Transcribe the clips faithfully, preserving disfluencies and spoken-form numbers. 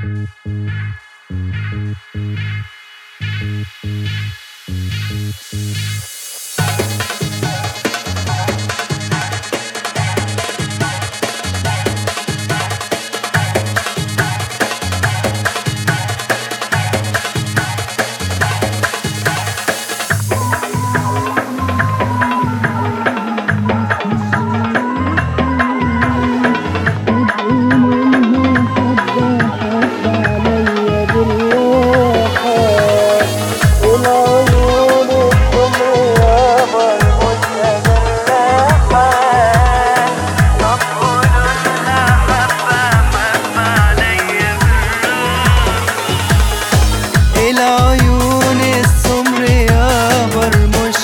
العيون السمر يابا رموش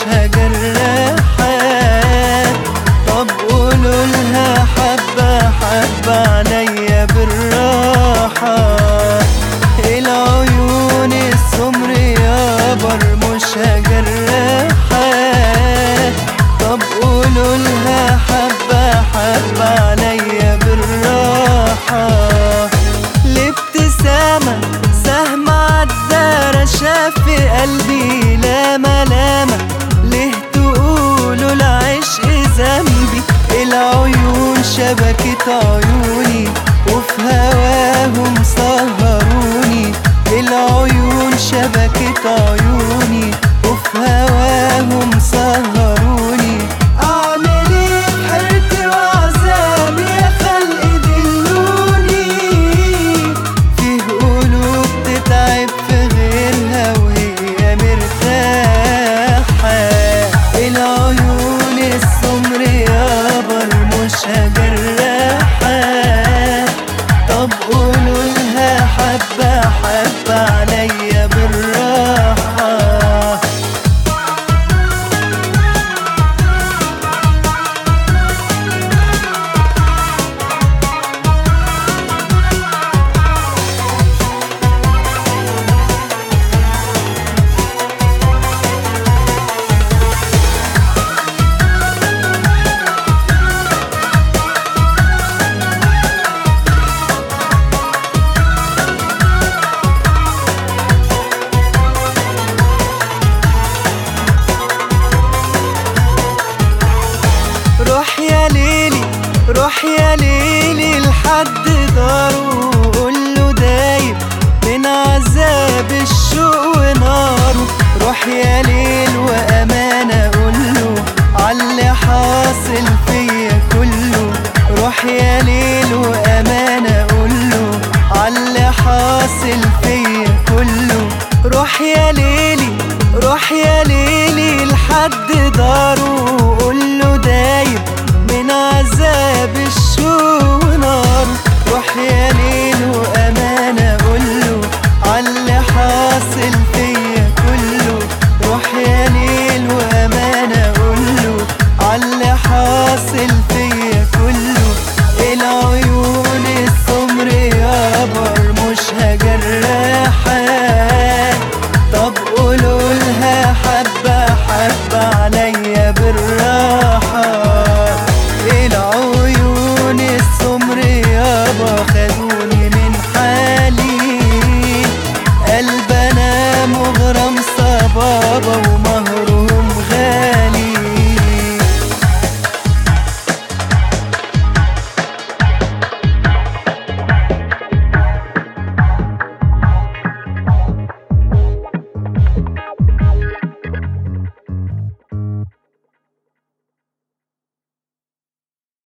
جراحات، طب قولوا لها حبة حبة عليا بالراحة. العيون السمر يابا رموش جراحات، طب قولوا لها حبة حبة عليا بالراحة. الابتسامة سهم عالدارة شاف في قلبي لامة لامة، ليه تقولوا العشق ذنبي؟ العيون شبكت عيوني وفي هواهم سهروني، العيون شبكت عيوني وفي هواهم سهروني. أعمل إيه بحيرتي وعذابي يا خلق دلوني؟ فيه قلوب تتعب في غيرها وهي مرتاحة. العيون السمر يابا رموش جراحات، طب قولوا لها حبة حبة عليا بالراحة. روح يا ليلي روح يا ليلي لحد داره، وقوله دايب من عذاب الشوق وناره. روح يا ليل وأمانة قوله عاللي حاصل فيا كله، روح يا ليل وأمانة قوله عاللي حاصل فيا كله. روح يا ليل